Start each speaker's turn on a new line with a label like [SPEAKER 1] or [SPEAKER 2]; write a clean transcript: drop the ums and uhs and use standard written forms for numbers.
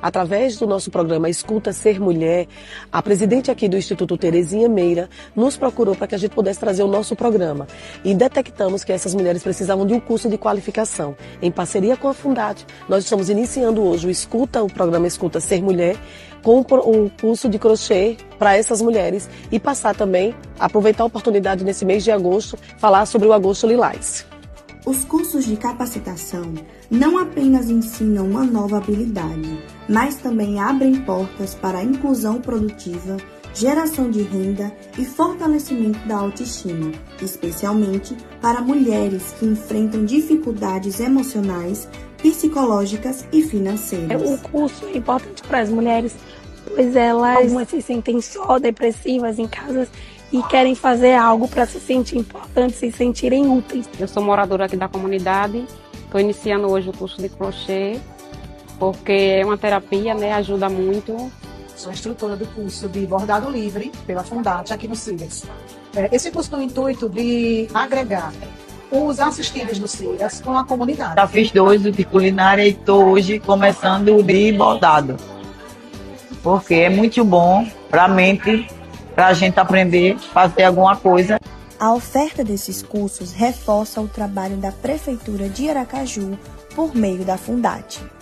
[SPEAKER 1] Através do nosso programa Escuta Ser Mulher, a presidente aqui do Instituto Terezinha Meira nos procurou para que a gente pudesse trazer o nosso programa. E detectamos que essas mulheres precisavam de um curso de qualificação. Em parceria com a Fundate, nós estamos iniciando hoje o programa Escuta Ser Mulher, com um curso de crochê para essas mulheres e passar também, aproveitar a oportunidade nesse mês de agosto, falar sobre o Agosto Lilás.
[SPEAKER 2] Os cursos de capacitação não apenas ensinam uma nova habilidade, mas também abrem portas para a inclusão produtiva, geração de renda e fortalecimento da autoestima, especialmente para mulheres que enfrentam dificuldades emocionais, psicológicas e financeiras.
[SPEAKER 3] O curso é importante para as mulheres, pois algumas se sentem só, depressivas em casa e querem fazer algo para se sentir importantes, se sentirem úteis.
[SPEAKER 4] Eu sou moradora aqui da comunidade, estou iniciando hoje o curso de crochê, porque é uma terapia, né, ajuda muito.
[SPEAKER 5] Sou instrutora do curso de bordado livre pela Fundate aqui no CIRAS. Esse curso tem o intuito de agregar os assistentes do CIRAS com a comunidade.
[SPEAKER 6] Já fiz 2 de culinária e estou hoje começando o de bordado, porque é muito bom para a mente, para a gente aprender a fazer alguma coisa.
[SPEAKER 2] A oferta desses cursos reforça o trabalho da Prefeitura de Aracaju por meio da Fundate.